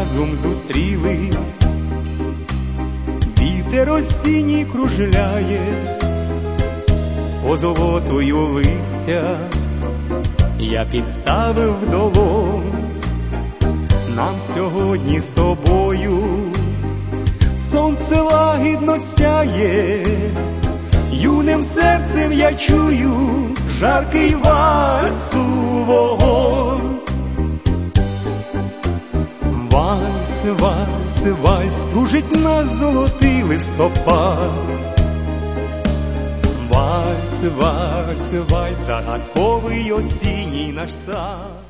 разом зустрілись, вітер осінній кружляє з позолотою листя. Я підставив долонь, нам сьогодні з тобою сонце лагідно сяє, юним серцем я чую жаркий вальсу вогонь. Вальс, вальс, вальс, кружить нас золотий листопад. Вальс, вальс, вальс, загадковий осінній наш сад.